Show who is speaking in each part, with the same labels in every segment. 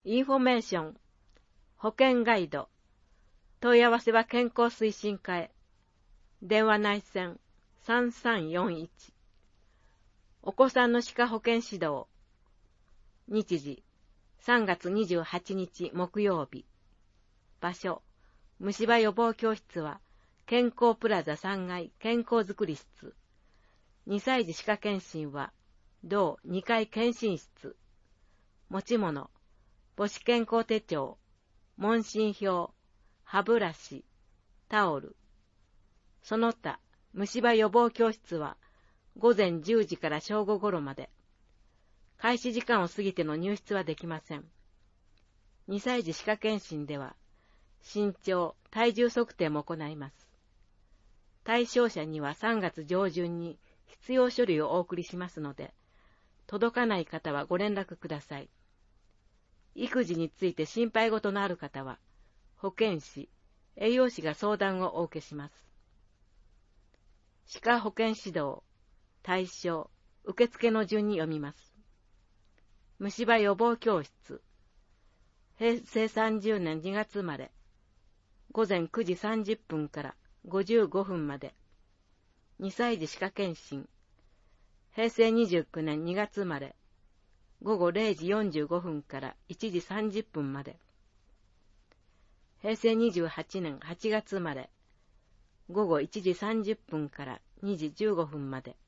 Speaker 1: インフォメーション、保険ガイド、問い合わせは健康推進課へ。電話内線3341。お子さんの歯科保健指導。日時、3月28日木曜日。場所、虫歯予防教室は、健康プラザ3階健康づくり室。2歳児歯科検診は、同2階検診室。持ち物、母子健康手帳、問診票、歯ブラシ、タオル。その他、虫歯予防教室は、午前10時から正午頃まで。開始時間を過ぎての入室はできません。2歳児歯科検診では、身長、体重測定も行います。対象者には3月上旬に必要書類をお送りしますので、届かない方はご連絡ください。育児について心配事のある方は、保健師、栄養士が相談をお受けします。歯科保健指導、対象、受付の順に読みます。虫歯予防教室、平成30年2月生まれ、午前9時30分から55分まで。2歳児歯科検診、平成29年2月生まれ、午後0時45分から1時30分まで。平成28年8月生まれ、午後1時30分から2時15分まで。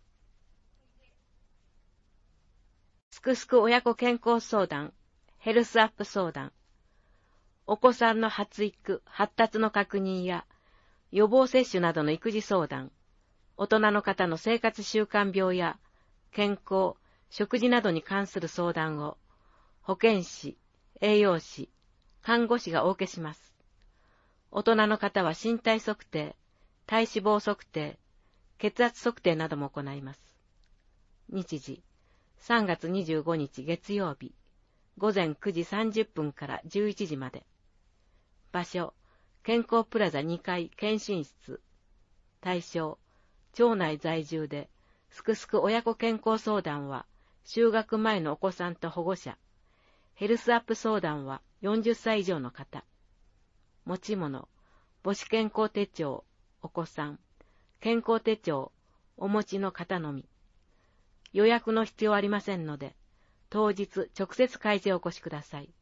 Speaker 1: すくすく親子健康相談、ヘルスアップ相談。お子さんの発育、発達の確認や予防接種などの育児相談、大人の方の生活習慣病や健康、食事などに関する相談を保健師、栄養士、看護師がお受けします。大人の方は身体測定、体脂肪測定、血圧測定なども行います。日時、3月25日月曜日、午前9時30分から11時まで。場所、健康プラザ2階検診室。対象、町内在住で、すくすく親子健康相談は、就学前のお子さんと保護者。ヘルスアップ相談は40歳以上の方。持ち物、母子健康手帳、お子さん、健康手帳、お持ちの方のみ。予約の必要ありませんので、当日直接会場へお越しください。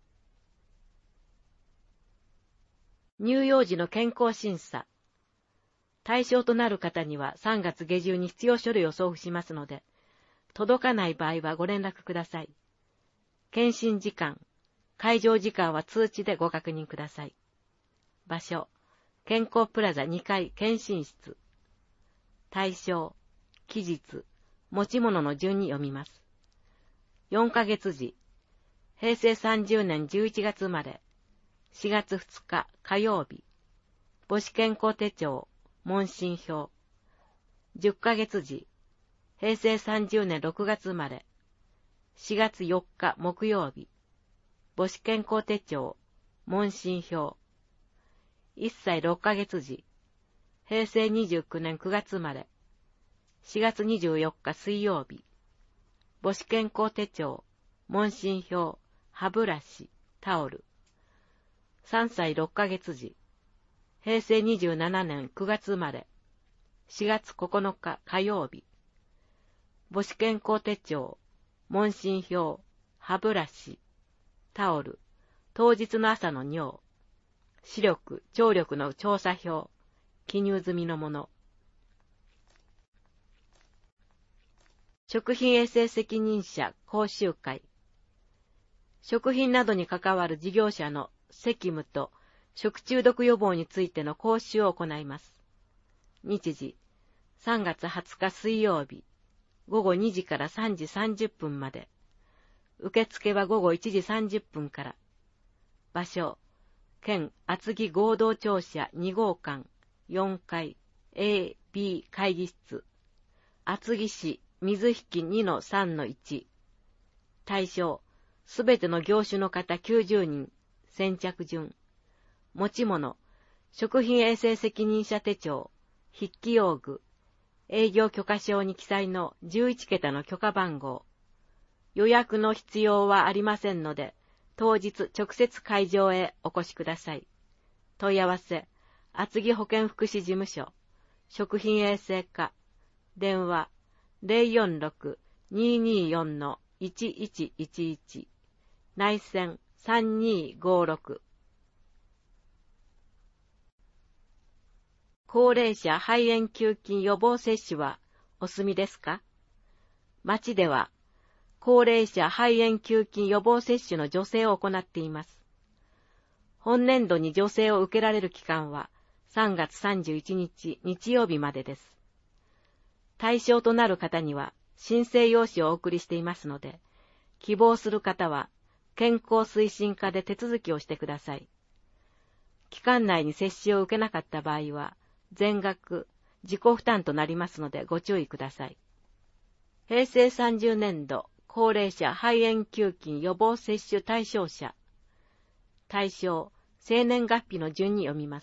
Speaker 1: 乳幼児の健康審査。対象となる方には3月下旬に必要書類を送付しますので、届かない場合はご連絡ください。検診時間、会場時間は通知でご確認ください。場所、健康プラザ2階検診室。対象、期日、持ち物の順に読みます。4ヶ月時、平成30年11月生まれ、4月2日火曜日、母子健康手帳、問診票。10ヶ月時、平成30年6月生まれ、4月4日木曜日、母子健康手帳、問診票。1歳6ヶ月時、平成29年9月生まれ、4月24日水曜日、母子健康手帳、問診票、歯ブラシ、タオル。3歳6ヶ月時、平成27年9月生まれ、4月9日火曜日、母子健康手帳、問診票、歯ブラシ、タオル、当日の朝の尿、視力、聴力の調査票、記入済みのもの。食品衛生責任者講習会。食品などに関わる事業者の責務と食中毒予防についての講習を行います。日時、3月20日水曜日、午後2時から3時30分まで。受付は午後1時30分から。場所、県厚木合同庁舎2号館4階 A、B 会議室。厚木市水引 2-3-1。対象、すべての業種の方90人。先着順。持ち物、食品衛生責任者手帳、筆記用具、営業許可証に記載の11桁の許可番号。予約の必要はありませんので、 当日直接会場へお越しください。問い合わせ、厚木保健福祉事務所、食品衛生課、電話 046-224-1111、内線3256。高齢者肺炎球菌予防接種はお済みですか？町では、高齢者肺炎球菌予防接種の助成を行っています。本年度に助成を受けられる期間は3月31日日曜日までです。対象となる方には申請用紙をお送りしていますので、希望する方は健康推進課で手続きをしてください。期間内に接種を受けなかった場合は、全額自己負担となりますのでご注意ください。平成30年度高齢者肺炎球菌予防接種対象者。対象、生年月日の順に読みます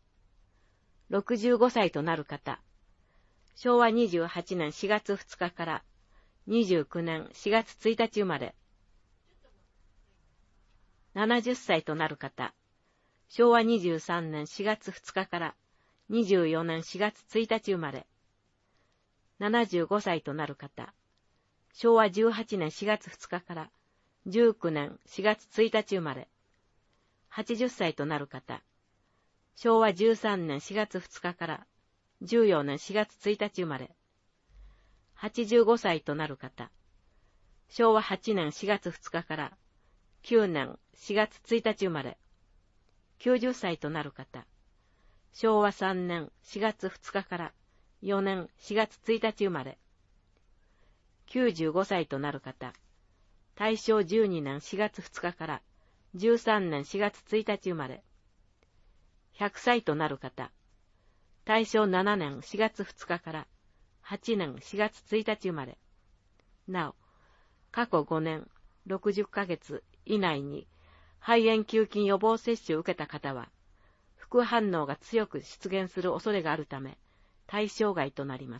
Speaker 1: 。65歳となる方。昭和28年4月2日から29年4月1日生まれ。70歳となる方。昭和23年4月2日から24年4月1日生まれ。75歳となる方。昭和18年4月2日から19年4月1日生まれ。80歳となる方。昭和13年4月2日から14年4月1日生まれ。85歳となる方。昭和8年4月2日から9年4月1日生まれ。90歳となる方。昭和3年4月2日から4年4月1日生まれ。95歳となる方。大正12年4月2日から13年4月1日生まれ。100歳となる方。大正7年4月2日から8年4月1日生まれ。なお、過去5年60ヶ月以内に肺炎球菌予防接種を受けた方は、副反応が強く出現する恐れがあるため、対象外となります。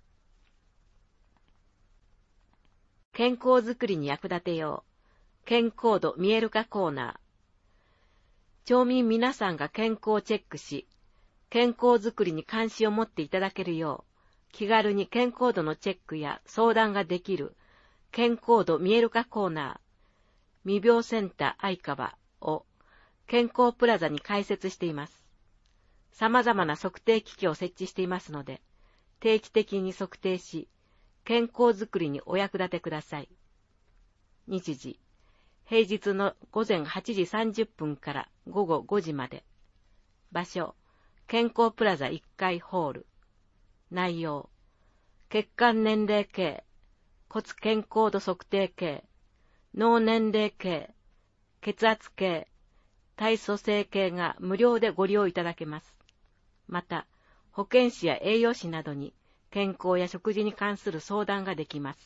Speaker 1: 健康づくりに役立てよう。健康度見える化コーナー。町民皆さんが健康をチェックし、健康づくりに関心を持っていただけるよう、気軽に健康度のチェックや相談ができる健康度見える化コーナー、未病センター愛川を健康プラザに開設しています。様々な測定機器を設置していますので、定期的に測定し、健康づくりにお役立てください。日時、平日の午前8時30分から午後5時まで。場所、健康プラザ1階ホール。内容、血管年齢計、骨健康度測定計、脳年齢計、血圧計、体組成計が無料でご利用いただけます。また、保健師や栄養士などに健康や食事に関する相談ができます。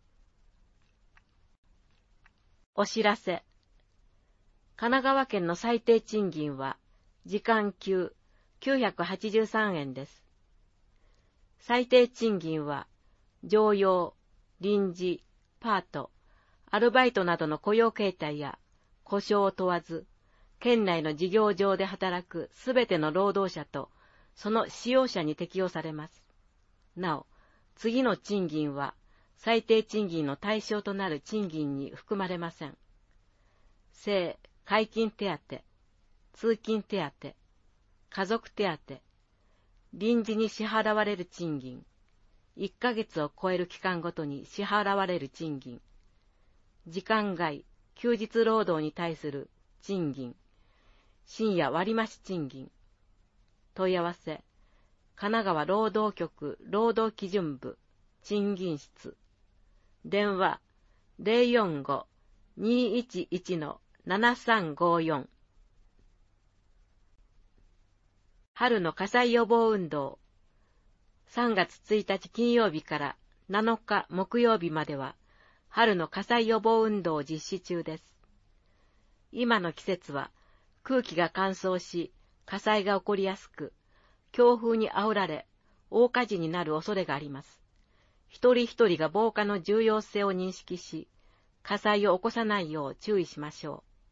Speaker 1: お知らせ。神奈川県の最低賃金は、時間給983円です。最低賃金は、常用、臨時、パート、アルバイトなどの雇用形態や故障を問わず、県内の事業場で働くすべての労働者とその使用者に適用されます。なお、次の賃金は最低賃金の対象となる賃金に含まれません。生、皆勤手当、通勤手当、家族手当、臨時に支払われる賃金、1ヶ月を超える期間ごとに支払われる賃金、時間外、休日労働に対する賃金、深夜割増賃金。問い合わせ、神奈川労働局労働基準部賃金室。電話、045-211-7354。春の火災予防運動。3月1日金曜日から7日木曜日までは、春の火災予防運動を実施中です。今の季節は空気が乾燥し、火災が起こりやすく、強風にあおられ、大火事になる恐れがあります。一人一人が防火の重要性を認識し、火災を起こさないよう注意しましょう。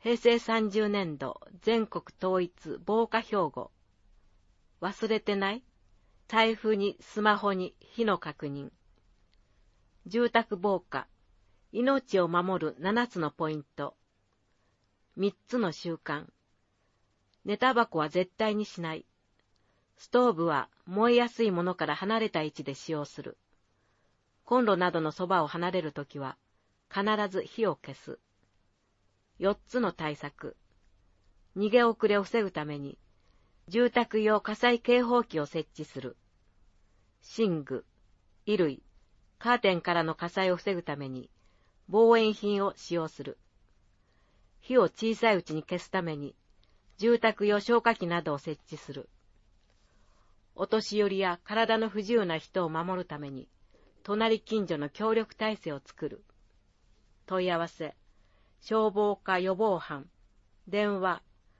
Speaker 1: 平成30年度全国統一防火標語。忘れてない？財布にスマホに火の確認。住宅防火。命を守る7つのポイント。3つの習慣。寝タバコは絶対にしない。ストーブは燃えやすいものから離れた位置で使用する。コンロなどのそばを離れるときは必ず火を消す。4つの対策。逃げ遅れを防ぐために住宅用火災警報器を設置する。寝具、衣類、カーテンからの火災を防ぐために防煙品を使用する。火を小さいうちに消すために住宅用消火器などを設置する。お年寄りや体の不自由な人を守るために隣近所の協力体制を作る。問い合わせ、消防課予防班、電話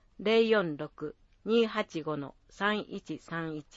Speaker 1: 046-285-3131。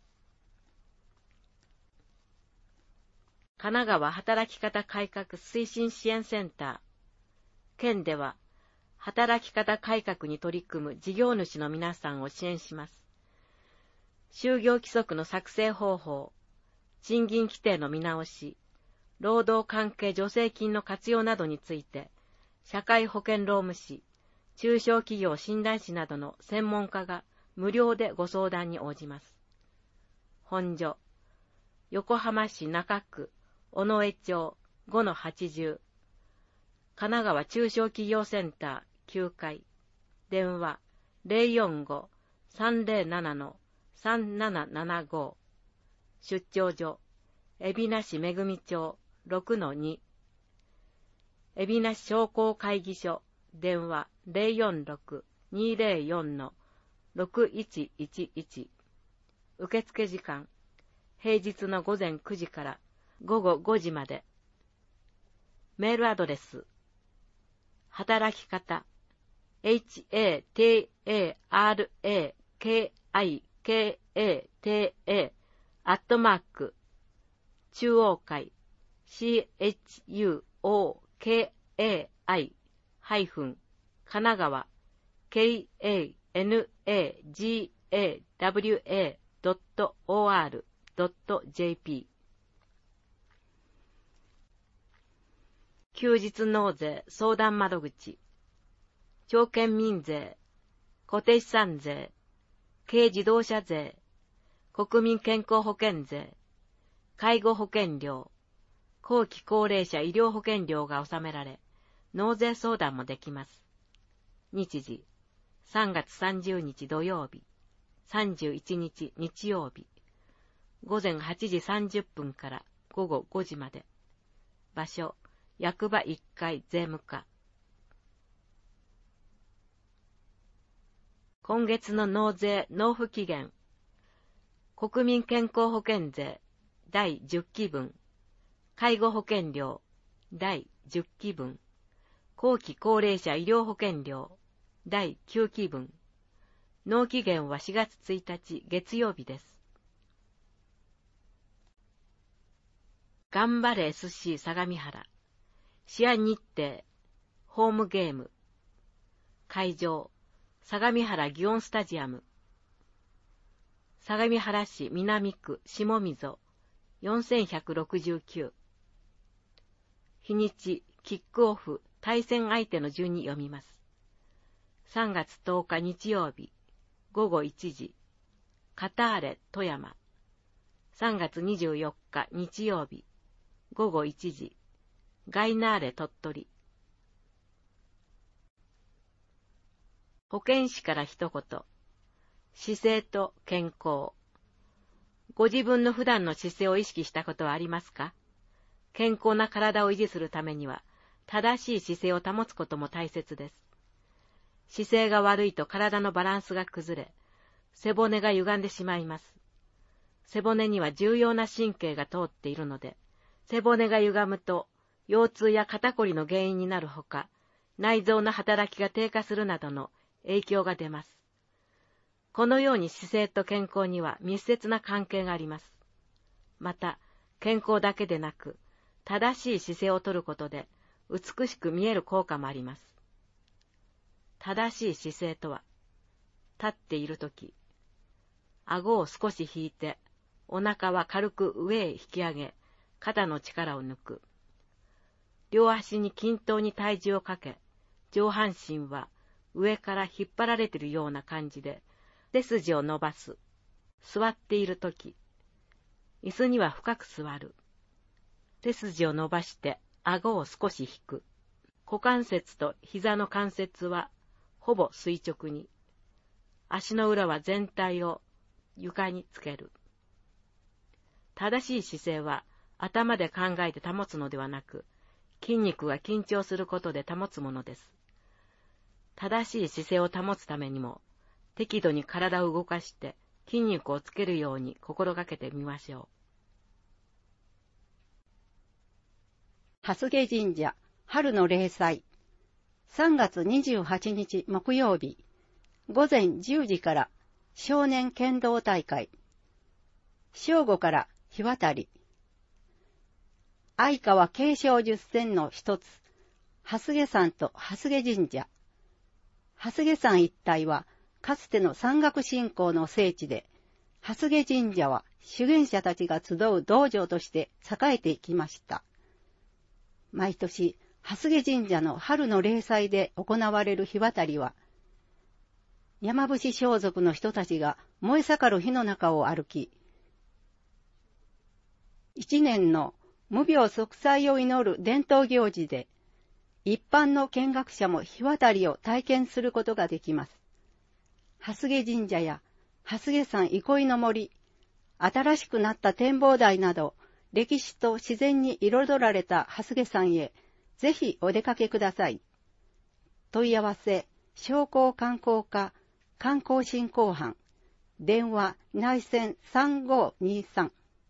Speaker 1: 神奈川働き方改革推進支援センター。県では、働き方改革に取り組む事業主の皆さんを支援します。就業規則の作成方法、賃金規定の見直し、労働関係助成金の活用などについて、社会保険労務士、中小企業診断士などの専門家が無料でご相談に応じます。本所、横浜市中区、尾上町 5-80、神奈川中小企業センター9階、電話 045-307-3775、出張所、海老名市めぐみ町 6-2、海老名市商工会議所、電話 046-204-6111。受付時間、平日の午前9時から午後5時まで。メールアドレス、働き方、HATARAKIKATA 中央会 CHUOKAI 神奈川 KANAGAWA.or.jp。 休日納税相談窓口、町県民税、固定資産税、軽自動車税、国民健康保険税、介護保険料、後期高齢者医療保険料が納められ、納税相談もできます。日時、3月30日土曜日、31日日曜日、午前8時30分から午後5時まで。場所、役場1階税務課。今月の納税納付期限。国民健康保険税第10期分、介護保険料第10期分、後期高齢者医療保険料第9期分。納期限は4月1日月曜日です。頑張れ SC 相模原。試合日程、ホームゲーム。会場、相模原祇園スタジアム。相模原市南区下溝4169。日にち、キックオフ、対戦相手の順に読みます。3月10日日曜日、午後1時、カターレ富山。3月24日日曜日、午後1時、ガイナーレ鳥取。保健師から一言。姿勢と健康。ご自分の普段の姿勢を意識したことはありますか？健康な体を維持するためには、正しい姿勢を保つことも大切です。姿勢が悪いと体のバランスが崩れ、背骨が歪んでしまいます。背骨には重要な神経が通っているので、背骨が歪むと、腰痛や肩こりの原因になるほか、内臓の働きが低下するなどの影響が出ます。このように姿勢と健康には密接な関係があります。また、健康だけでなく、正しい姿勢をとることで、美しく見える効果もあります。 正しい姿勢とは、立っているとき、顎を少し引いて、お腹は軽く上へ引き上げ、肩の力を抜く。両足に均等に体重をかけ、上半身は上から引っ張られているような感じで、背筋を伸ばす。座っているとき、椅子には深く座る。背筋を伸ばして顎を少し引く。股関節と膝の関節はほぼ垂直に。足の裏は全体を床につける。正しい姿勢は頭で考えて保つのではなく、筋肉が緊張することで保つものです。正しい姿勢を保つためにも、適度に体を動かして筋肉をつけるように心がけてみましょう。
Speaker 2: 蓮華神社春の例祭3月28日木曜日午前10時から少年剣道大会、正午から日渡り、相川慶祥十選の一つ、蓮華山と蓮華神社。蓮華山一帯はかつての山岳信仰の聖地で、蓮華神社は修験者たちが集う道場として栄えていきました。毎年、蓮華神社の春の例祭で行われる日渡りは、山伏装束の人たちが燃え盛る火の中を歩き、一年の無病息災を祈る伝統行事で、一般の見学者も日渡りを体験することができます。蓮華神社や蓮華山憩いの森、新しくなった展望台など、歴史と自然に彩られた蓮華山へ、ぜひお出かけください。問い合わせ、商工観光課、観光振興班、電話内線3523。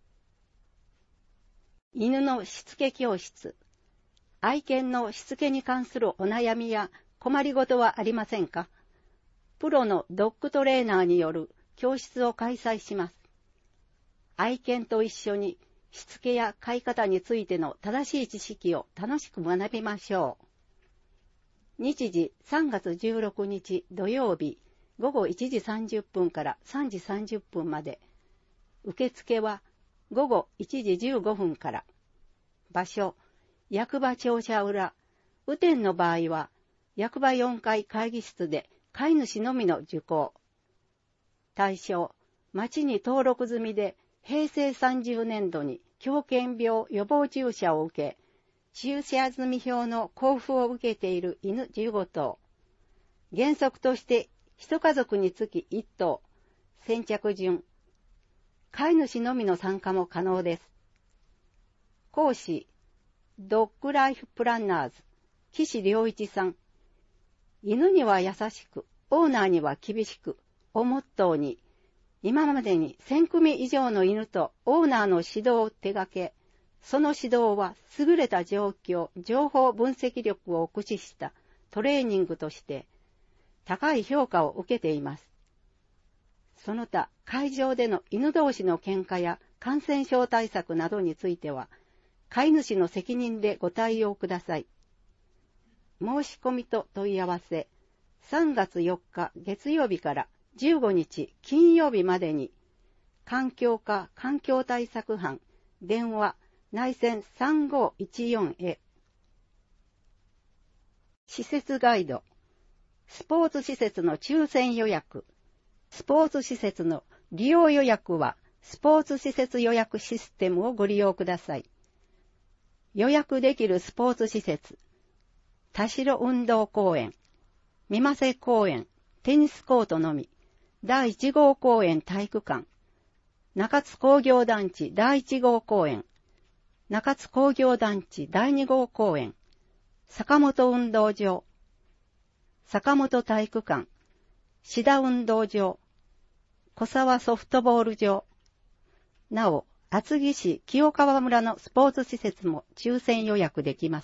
Speaker 2: 犬のしつけ教室。愛犬のしつけに関するお悩みや困りごとはありませんか？プロのドッグトレーナーによる教室を開催します。愛犬と一緒にしつけや飼い方についての正しい知識を楽しく学びましょう。日時3月16日土曜日午後1時30分から3時30分まで。受付は午後1時15分から。場所、役場庁舎裏。雨天の場合は、役場4階会議室で飼い主のみの受講。対象、町に登録済みで平成30年度に狂犬病予防注射を受け、注射済み表の交付を受けている犬15頭。原則として一家族につき1頭。先着順。飼い主のみの参加も可能です。講師、ドッグライフプランナーズ、岸良一さん。犬には優しく、オーナーには厳しくをモットーに、今までに1000組以上の犬とオーナーの指導を手掛け、その指導は優れた状況、情報分析力を駆使したトレーニングとして高い評価を受けています。その他、会場での犬同士の喧嘩や感染症対策などについては、飼い主の責任でご対応ください。申し込みと問い合わせ、3月4日月曜日から15日金曜日までに、環境課環境対策班、電話、内線3514へ。施設ガイド、スポーツ施設の抽選予約。スポーツ施設の利用予約は、スポーツ施設予約システムをご利用ください。予約できるスポーツ施設、田代運動公園、三瀬公園、テニスコートのみ、第1号公園体育館、中津工業団地第1号公園、中津工業団地第2号公園、坂本運動場、坂本体育館、志田運動場、小沢ソフトボール場。なお、厚木市清川村のスポーツ施設も抽選予約できます。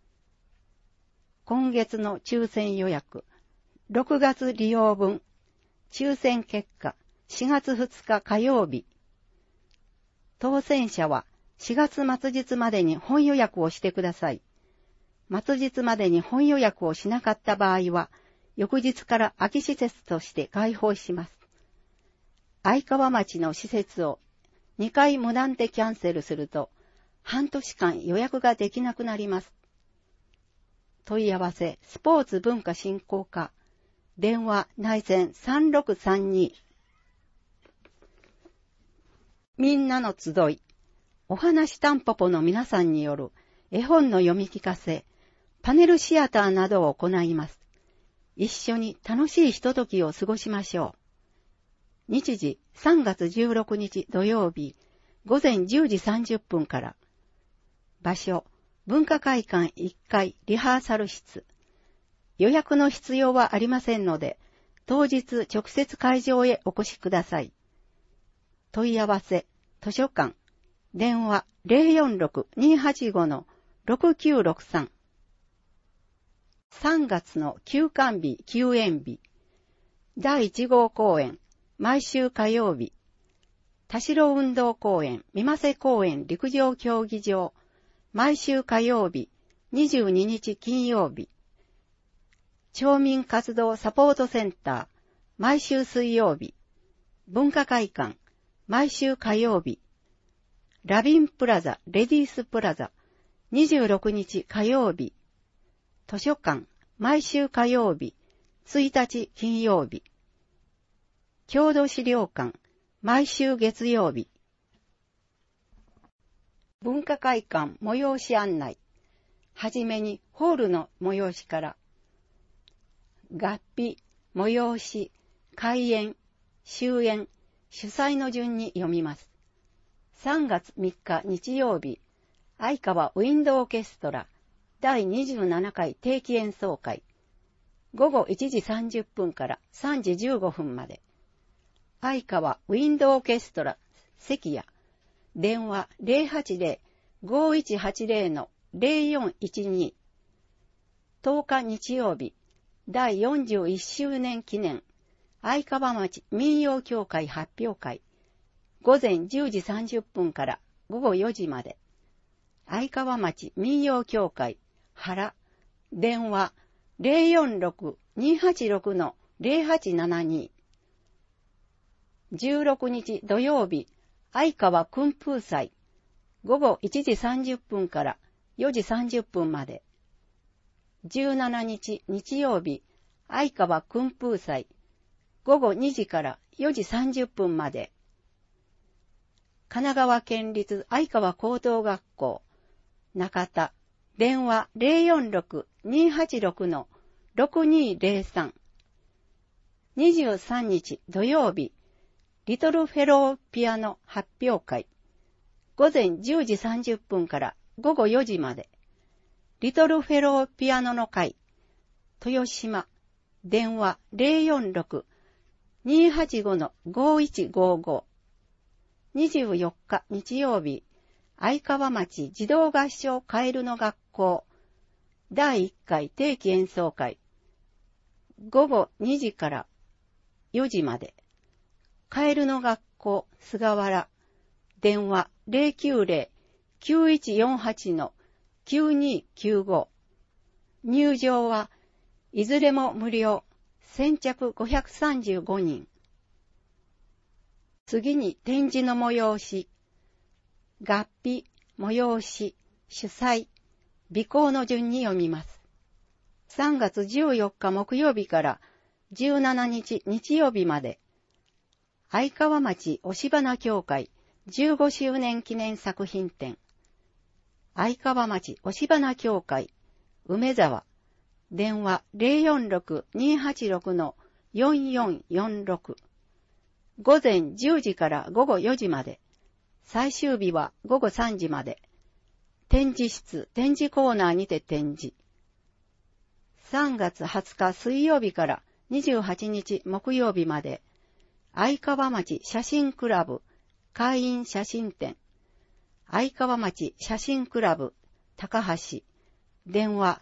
Speaker 2: 今月の抽選予約、6月利用分、抽選結果、4月2日火曜日。当選者は4月末日までに本予約をしてください。末日までに本予約をしなかった場合は、 翌日から空き施設として開放します。相川町の施設を2回無断でキャンセルすると、半年間予約ができなくなります。問い合わせ、スポーツ文化振興課、電話内線3632。みんなの集い、お話たんぽぽの皆さんによる絵本の読み聞かせ、パネルシアターなどを行います。一緒に楽しいひとときを過ごしましょう。日時3月16日土曜日午前10時30分から。場所、文化会館1階リハーサル室。予約の必要はありませんので、当日直接会場へお越しください。問い合わせ、図書館、電話 046-285-6963。3月の休館日、休園日。第1号公演、毎週火曜日。田代運動公園、三瀬公園陸上競技場。毎週火曜日、22日金曜日。町民活動サポートセンター、毎週水曜日。文化会館、毎週火曜日。ラビンプラザ、レディースプラザ、26日火曜日。図書館、毎週火曜日、1日金曜日。郷土資料館、毎週月曜日。文化会館催し案内。はじめにホールの催しから。合併、催し、開演、終演、主催の順に読みます。3月3日日曜日、相川ウィンドオーケストラ第27回定期演奏会。午後1時30分から3時15分まで。相川ウィンドオーケストラ関谷。電話 080-5180-0412。10日日曜日、第41周年記念相川町民謡協会発表会。午前10時30分から午後4時まで。相川町民謡協会原。電話 046-286-0872。16日土曜日、相川訓風祭。午後1時30分から4時30分まで。17日日曜日、相川訓風祭。午後2時から4時30分まで。神奈川県立相川高等学校中田。電話 046-286-6203。23日土曜日、リトルフェローピアノ発表会。午前10時30分から午後4時まで。リトルフェローピアノの会。豊島。電話 046-285-5155。24日日曜日、相川町児童合唱カエルの学校第1回定期演奏会。午後2時から4時まで。カエルの学校菅原。電話 090-9148-9295。入場はいずれも無料。先着535人。次に展示の催し。合併、催し、主催、備考の順に読みます。3月14日木曜日から17日日曜日まで。相川町押し花協会15周年記念作品展。相川町押し花協会梅沢。電話 046-286-4446。午前10時から午後4時まで。最終日は午後3時まで。展示室、展示コーナーにて展示。3月20日水曜日から28日木曜日まで。相川町写真クラブ会員写真展。相川町写真クラブ高橋。電話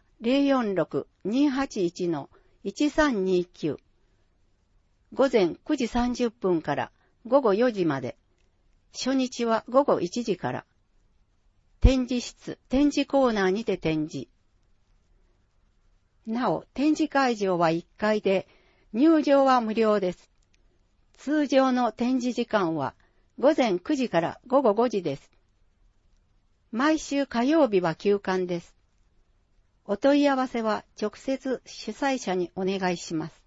Speaker 2: 046-281-1329。午前9時30分から午後4時まで。初日は午後1時から。展示室、展示コーナーにて展示。 なお、展示会場は1階で、入場は無料です。通常の展示時間は午前9時から午後5時です。毎週火曜日は休館です。お問い合わせは直接主催者にお願いします。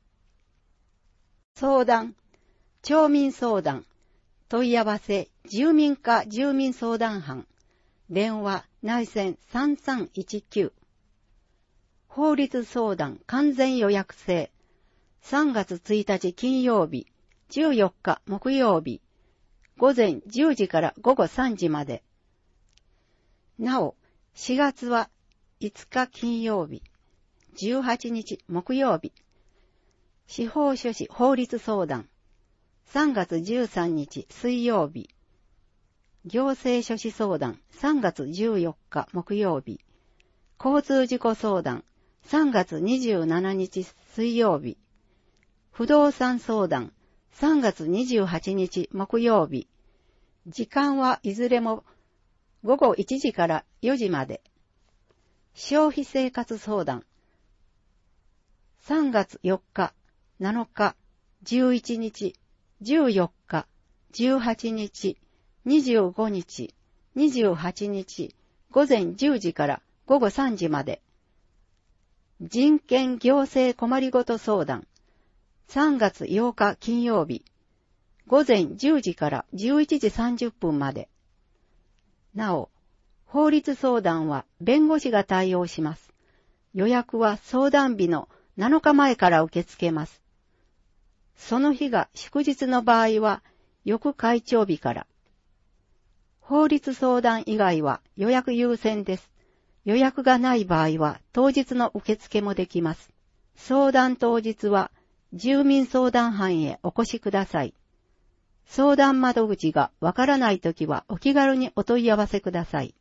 Speaker 2: 相談、町民相談、問い合わせ、住民課住民相談班、電話、内線3319、法律相談完全予約制、3月1日金曜日、14日木曜日、午前10時から午後3時まで。なお、4月は5日金曜日、18日木曜日、司法書士法律相談、3月13日水曜日、行政書士相談、3月14日木曜日、交通事故相談、3月27日水曜日、不動産相談、3月28日木曜日、時間はいずれも午後1時から4時まで。消費生活相談、3月4日、7日、11日、14日、18日、25日、28日、午前10時から午後3時まで。人権行政困りごと相談、3月8日金曜日、午前10時から11時30分まで。なお、法律相談は弁護士が対応します。予約は相談日の7日前から受け付けます。その日が祝日の場合は、翌会長日から。法律相談以外は予約優先です。予約がない場合は当日の受付もできます。相談当日は住民相談班へお越しください。相談窓口がわからないときはお気軽にお問い合わせください。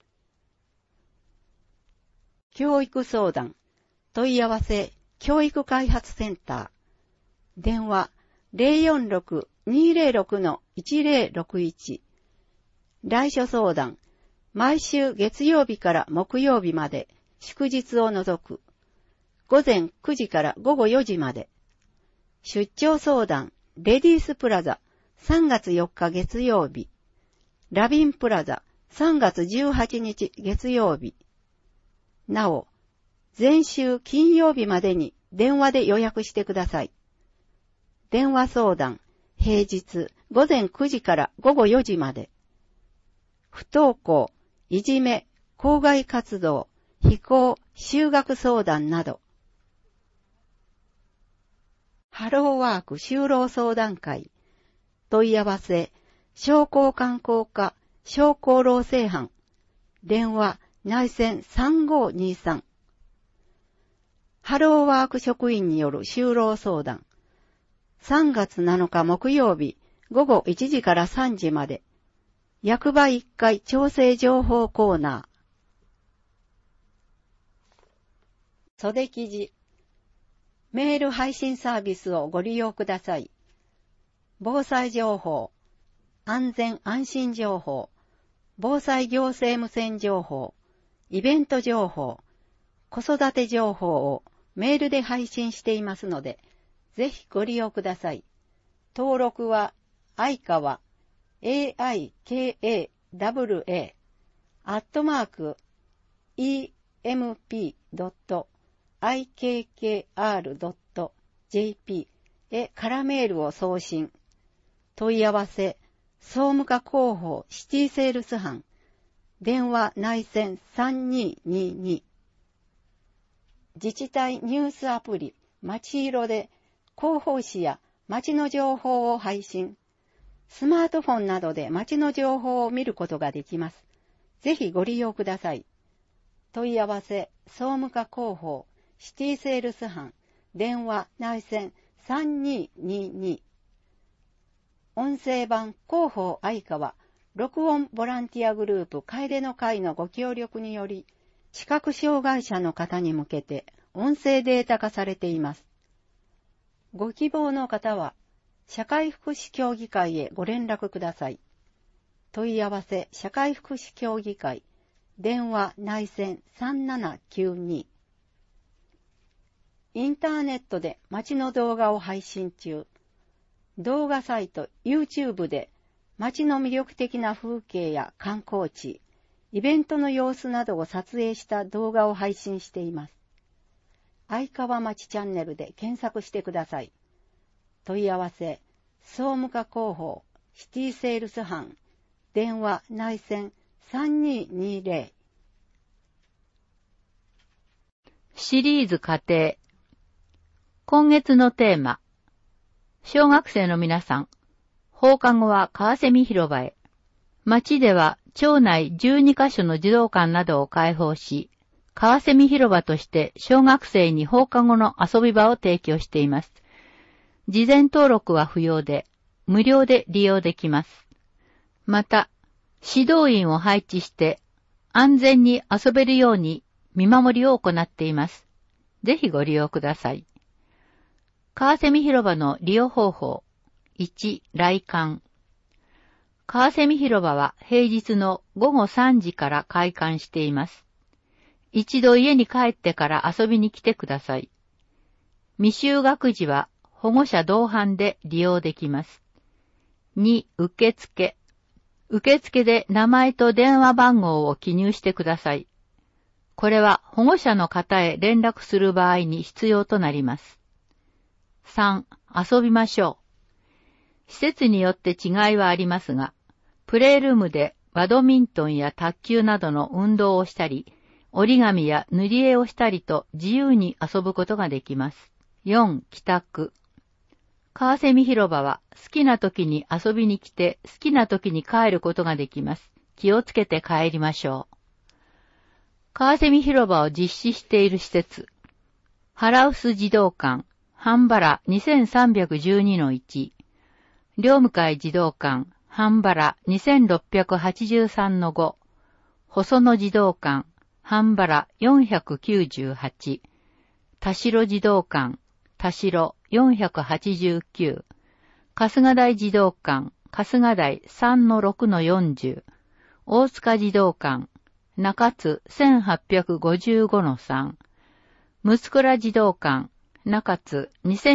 Speaker 2: 教育相談、問い合わせ、教育開発センター。電話 046-206-1061。来所相談、毎週月曜日から木曜日まで、祝日を除く。午前9時から午後4時まで。出張相談、レディースプラザ、3月4日月曜日。ラビンプラザ、3月18日月曜日。なお、前週金曜日までに電話で予約してください。電話相談、平日午前9時から午後4時まで。不登校、いじめ、校外活動、非行、就学相談など。ハローワーク就労相談会。問い合わせ、商工観光課、商工労政班。電話、内線3523。ハローワーク職員による就労相談。3月7日木曜日、午後1時から3時まで。役場1階調整情報コーナー。袖記事。メール配信サービスをご利用ください。防災情報、安全安心情報、防災行政無線情報、イベント情報、子育て情報をメールで配信していますので、ぜひご利用ください。登録は、相川、aika-emp.ikkr.jp へ空メールを送信。問い合わせ、総務課広報シティセールス班。電話内線3222。自治体ニュースアプリ、まちいろで広報誌や街の情報を配信。スマートフォンなどで街の情報を見ることができます。ぜひご利用ください。問い合わせ、総務課広報、シティセールス班、電話内線3222。音声版広報相川、録音ボランティアグループ楓の会のご協力により、視覚障害者の方に向けて音声データ化されています。ご希望の方は、社会福祉協議会へご連絡ください。問い合わせ社会福祉協議会、電話内線3792。 インターネットで町の動画を配信中。動画サイト YouTube で町の魅力的な風景や観光地、イベントの様子などを撮影した動画を配信しています。相川町チャンネルで検索してください。問い合わせ、総務課広報、シティセールス班、電話内線3220。
Speaker 3: シリーズ家庭。今月のテーマ。小学生の皆さん、放課後は川蝉広場へ。町では町内12カ所の児童館などを開放し、川蝉広場として小学生に放課後の遊び場を提供しています。事前登録は不要で、無料で利用できます。また、指導員を配置して安全に遊べるように見守りを行っています。ぜひご利用ください。川蝉広場の利用方法。1、来館。川蝉広場は平日の午後3時から開館しています。一度家に帰ってから遊びに来てください。未就学児は保護者同伴で利用できます。2、受付。受付で名前と電話番号を記入してください。これは保護者の方へ連絡する場合に必要となります。3、遊びましょう。施設によって違いはありますが、プレイルームでバドミントンや卓球などの運動をしたり、折り紙や塗り絵をしたりと自由に遊ぶことができます。4、帰宅。川蝉広場は好きな時に遊びに来て好きな時に帰ることができます。気をつけて帰りましょう。川蝉広場を実施している施設。ハラウス児童館、半原 2312-1。両向児童館、半原 2683-5。細野児童館、半原498。田代児童館、田代489。春日台児童館、春日台 3-6-40。大塚児童館、中津 1855-3。むつくら児童館、中津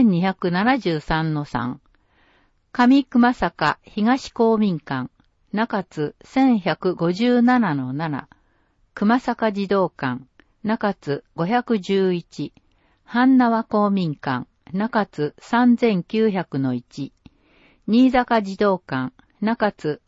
Speaker 3: 2273-3。上熊坂東公民館、中津 1157-7。熊坂児童館、中津511。半縄公民館、中津 3900-1。新坂児童館、中津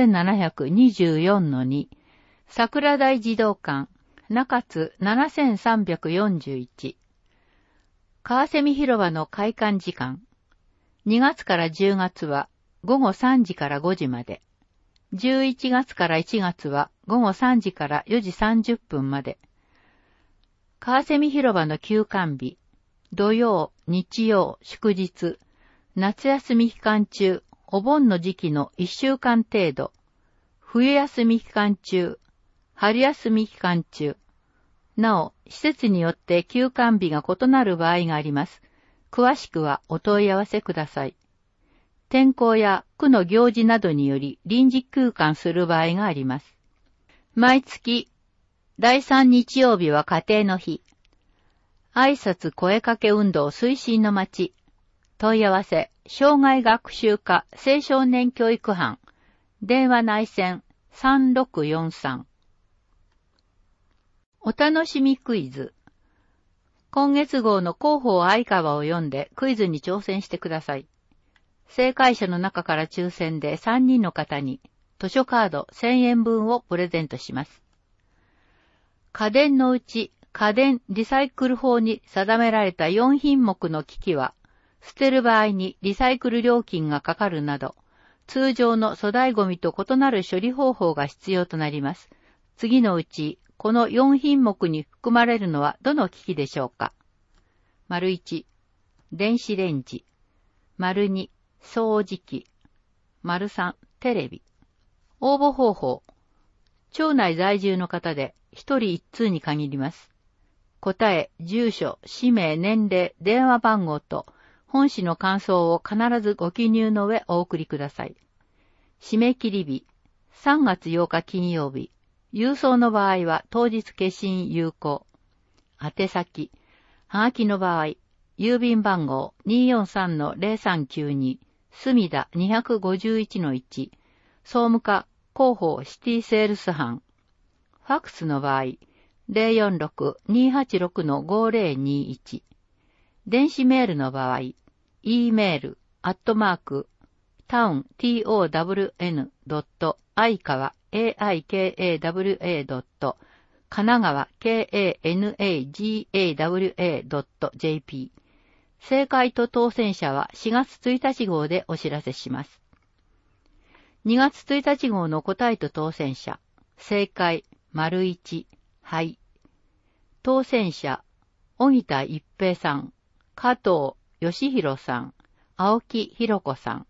Speaker 3: 3724-2。桜台児童館、中津7341。川蝉広場の開館時間。2月から10月は午後3時から5時まで。11月から1月は午後3時から4時30分まで。川蝉広場の休館日。土曜、日曜、祝日。夏休み期間中、お盆の時期の1週間程度。冬休み期間中。春休み期間中。なお、施設によって休館日が異なる場合があります。詳しくはお問い合わせください。天候や区の行事などにより臨時休館する場合があります。毎月、第3日曜日は家庭の日。挨拶声かけ運動推進の町。問い合わせ、障害学習課青少年教育班。電話内線3643。お楽しみクイズ。今月号の広報相川を読んでクイズに挑戦してください。正解者の中から抽選で3人の方に図書カード1000円分をプレゼントします。家電のうち家電リサイクル法に定められた4品目の機器は捨てる場合にリサイクル料金がかかるなど通常の粗大ゴミと異なる処理方法が必要となります。次のうちこの4品目に含まれるのはどの機器でしょうか。丸1、電子レンジ。丸2、掃除機。丸3、テレビ。応募方法。町内在住の方で1人1通に限ります。答え、住所、氏名、年齢、電話番号と本誌の感想を必ずご記入の上お送りください。締め切り日、3月8日金曜日。郵送の場合は当日消印有効。宛先、 はがきの場合、郵便番号 243-0392、墨田251-1、総務課広報シティセールス班。ファックスの場合、046-286-5021。電子メールの場合、e メール、town.aikawa.aikawa.神奈川 kanagawa.jp。正解と当選者は4月1日号でお知らせします。2月1日号の答えと当選者、正解、1、はい。当選者、小木田一平さん、加藤義弘さん、青木弘子さん。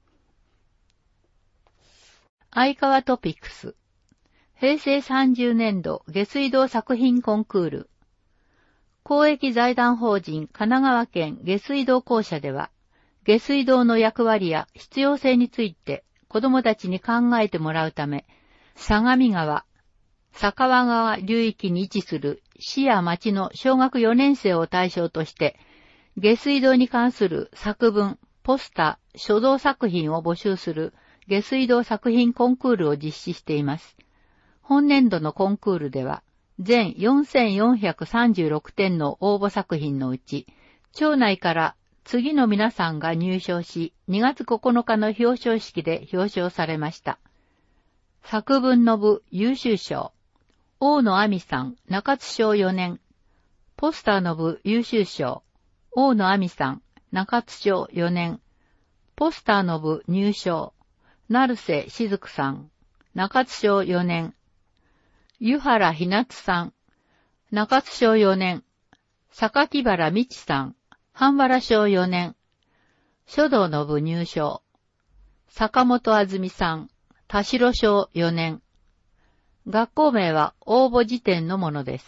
Speaker 3: 相川トピックス。平成30年度下水道作品コンクール。公益財団法人神奈川県下水道公社では、下水道の役割や必要性について子どもたちに考えてもらうため、相模川、坂和川流域に位置する市や町の小学4年生を対象として、下水道に関する作文、ポスター、書道作品を募集する下水道作品コンクールを実施しています。本年度のコンクールでは、全4436点の応募作品のうち、町内から次の皆さんが入賞し、2月9日の表彰式で表彰されました。作文の部優秀賞、大野亜美さん、中津小4年。ポスターの部優秀賞、大野亜美さん、中津小4年。ポスターの部入賞、成瀬雫さん、中津小4年。湯原ひなつさん、中津小4年。榊原美智さん、半原小4年。書道の部入賞、坂本あずみさん、田代小4年。学校名は応募時点のものです。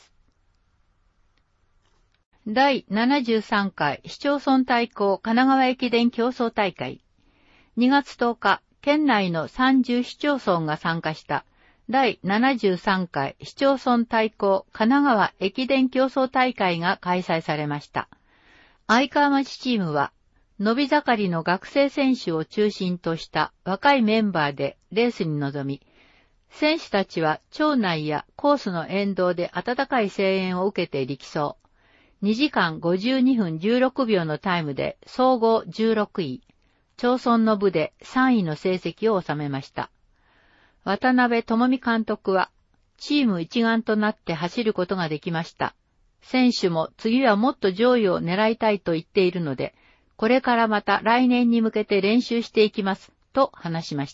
Speaker 3: 第73回市町村対抗神奈川駅伝競争大会。2月10日、県内の30市町村が参加した第73回市町村対抗神奈川駅伝競争大会が開催されました。相川町チームは、伸び盛りの学生選手を中心とした若いメンバーでレースに臨み、選手たちは町内やコースの沿道で温かい声援を受けて力走。2時間52分16秒のタイムで総合16位、町村の部で3位の成績を収めました。渡辺智美監督は、チーム一丸となって走ることができました。選手も次はもっと上位を狙いたいと言っているので、これからまた来年に向けて練習していきます、と話しました。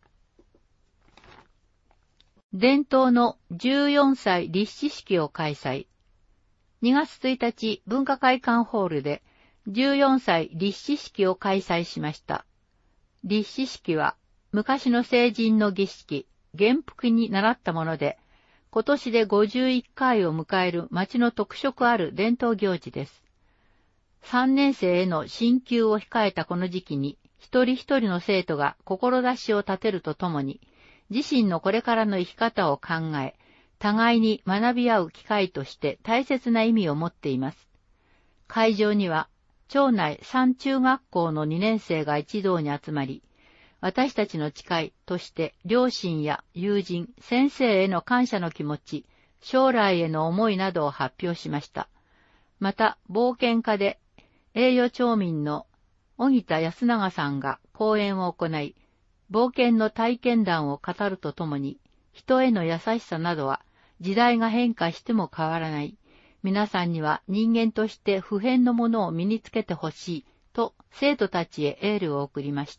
Speaker 3: 伝統の14歳立志式を開催。2月1日文化会館ホールで14歳立志式を開催しました。立志式は昔の成人の儀式、元服に倣ったもので、今年で51回を迎える町の特色ある伝統行事です。3年生への進級を控えたこの時期に、一人一人の生徒が志を立てるとともに、自身のこれからの生き方を考え、互いに学び合う機会として大切な意味を持っています。会場には、町内3中学校の2年生が一堂に集まり、私たちの誓いとして両親や友人、先生への感謝の気持ち、将来への思いなどを発表しました。また、冒険家で栄誉町民の小木田康永さんが講演を行い、冒険の体験談を語るとともに、人への優しさなどは時代が変化しても変わらない。皆さんには人間として不変のものを身につけてほしいと生徒たちへエールを送りました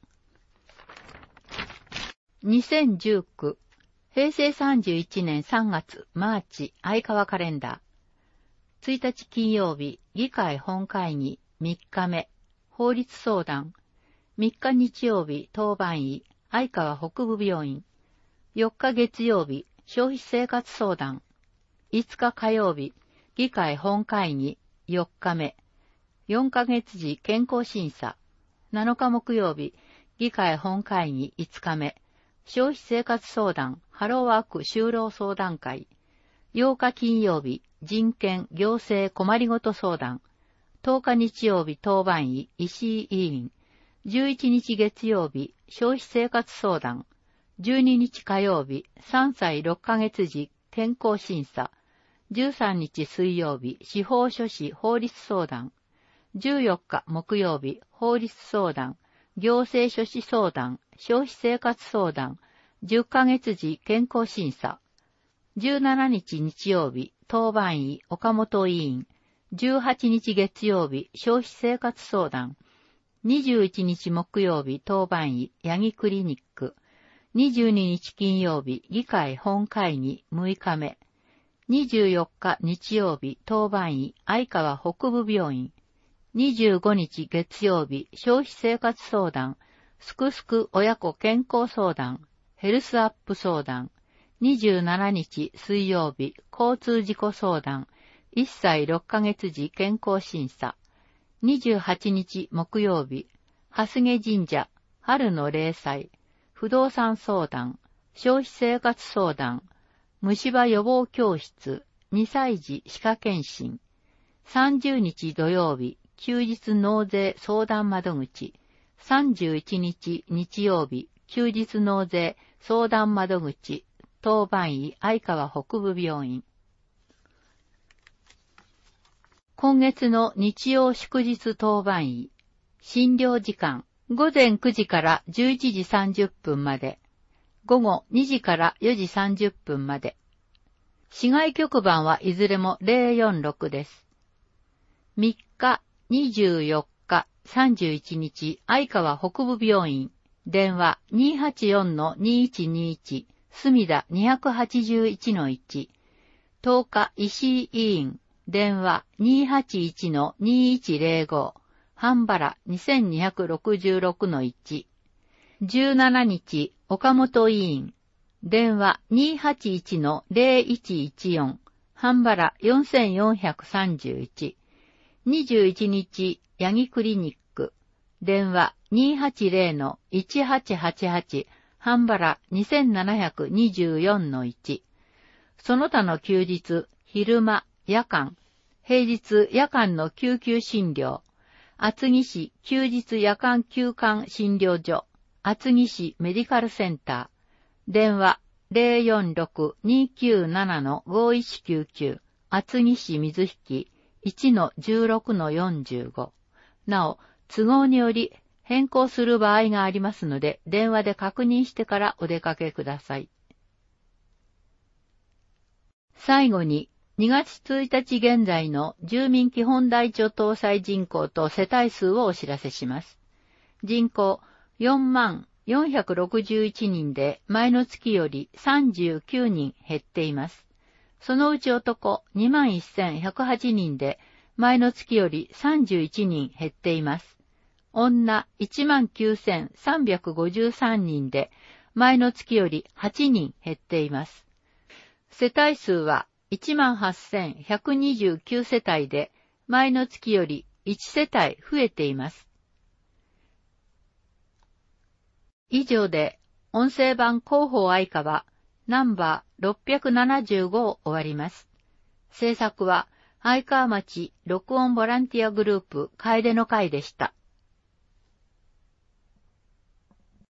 Speaker 3: 。2019平成31年3月マーチ相川カレンダー。1日金曜日議会本会議3日目法律相談。3日日曜日当番医相川北部病院。4日月曜日消費生活相談。5日火曜日議会本会議4日目。4ヶ月時健康審査。7日木曜日議会本会議5日目。消費生活相談ハローワーク就労相談会。8日金曜日人権、行政、困りごと相談。10日日曜日当番医、石井委員。11日月曜日、消費生活相談。12日火曜日、3歳6ヶ月児、健康審査。13日水曜日、司法書士法律相談。14日木曜日、法律相談。行政書士相談。消費生活相談。10ヶ月児健康審査。17日日曜日、当番医、岡本委員。18日月曜日、消費生活相談。21日木曜日、当番医、八木クリニック。22日金曜日、議会本会議6日目。24日日曜日、当番医、相川北部病院。25日月曜日、消費生活相談。すくすく親子健康相談。ヘルスアップ相談。27日水曜日、交通事故相談。1歳6ヶ月児健康審査。28日木曜日、蓮毛神社、春の例祭。不動産相談。消費生活相談。虫歯予防教室。2歳児歯科検診。30日土曜日、休日納税相談窓口。31日日曜日、休日納税相談窓口。当番医相川北部病院。今月の日曜祝日当番医。診療時間。午前9時から11時30分まで。午後2時から4時30分まで。市外局番はいずれも046です。3日、24日、31日、相川北部病院。電話 284-2121。隅田 281-1。10日、石井委員。電話 281-2105。半原 2266-1。17日、岡本委員。電話 281-0114。半原4431。21日、八木クリニック。電話 280-1888。半原2724-1。その他の休日、昼間、夜間、平日夜間の救急診療。厚木市休日夜間休館診療所。厚木市メディカルセンター。電話 046-297-5199。厚木市水引 1-16-45。なお、都合により変更する場合がありますので、電話で確認してからお出かけください。最後に、2月1日現在の住民基本台帳搭載人口と世帯数をお知らせします。人口4461人で前の月より39人減っています。そのうち男21,108人で前の月より31人減っています。女19,353人で前の月より8人減っています。世帯数は18,129 世帯で前の月より1世帯増えています。以上で音声版広報愛川ナンバー675を終わります。制作は愛川町録音ボランティアグループ楓の会でした。